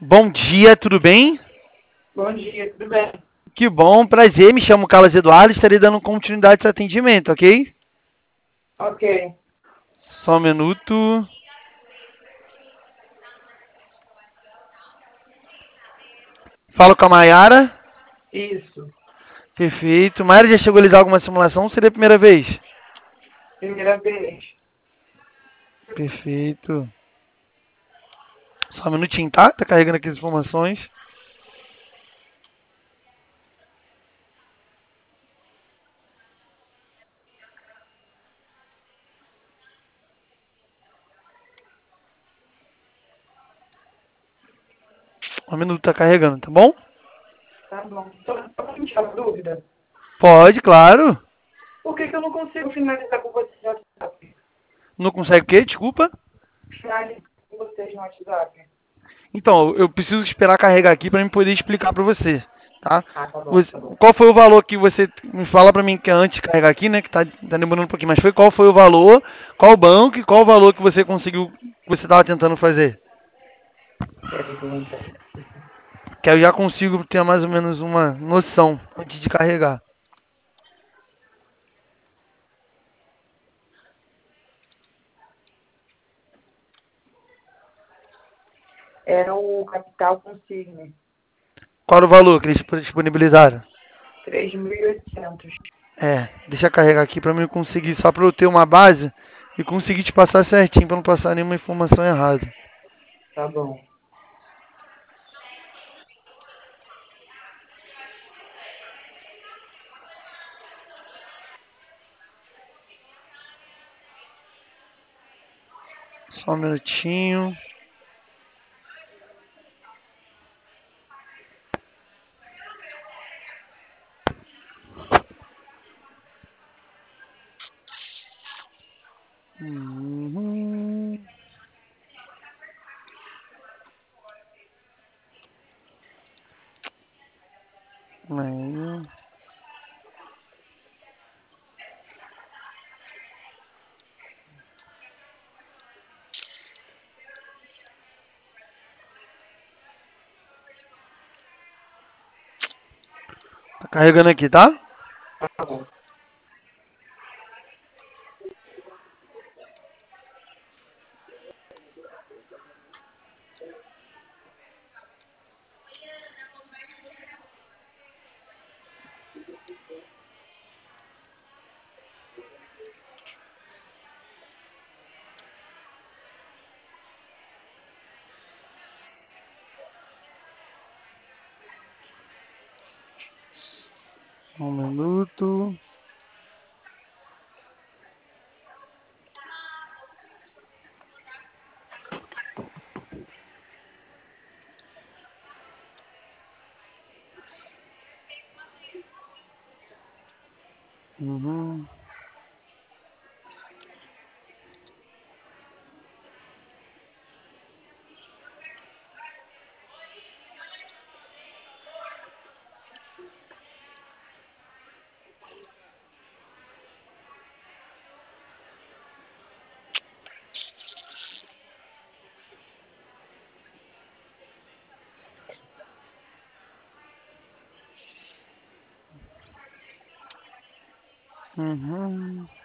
Bom dia, tudo bem? Bom dia, tudo bem? Que bom, prazer. Me chamo Carlos Eduardo, estarei dando continuidade a esse atendimento, ok? Ok, Só um minuto. Falo com a Mayara. isso. Perfeito. Mayara já chegou a realizar alguma simulação ou seria a primeira vez? Primeira vez. Perfeito. Só um minutinho, tá? Tá carregando aqui as informações. Um minuto tá carregando, tá bom? Tá bom. Só me tirar uma dúvida. Pode, claro. Por que eu não consigo finalizar com vocês no WhatsApp? Não consegue o quê? Desculpa. Finalizar com vocês no WhatsApp. Então, eu preciso esperar carregar aqui para me poder explicar para você, tá? Ah, tá bom, tá bom. Qual foi o valor que você me fala para mim que é antes de carregar aqui, né? Que tá demorando um pouquinho, mas qual foi o valor, qual banco e qual o valor que você conseguiu, que você estava tentando fazer? Peraí que eu vou entrar aqui. Que aí eu já consigo ter mais ou menos uma noção antes de carregar. Era o Capital Consigne. Qual era o valor que eles disponibilizaram? 3.800. Deixa eu carregar aqui para mim conseguir, só para eu ter uma base e conseguir te passar certinho para não passar nenhuma informação errada. Tá bom. Só um minutinho. Uhum. Aí. Tá carregando aqui, tá? Tá bom. Um minuto. Uhum. Uhum.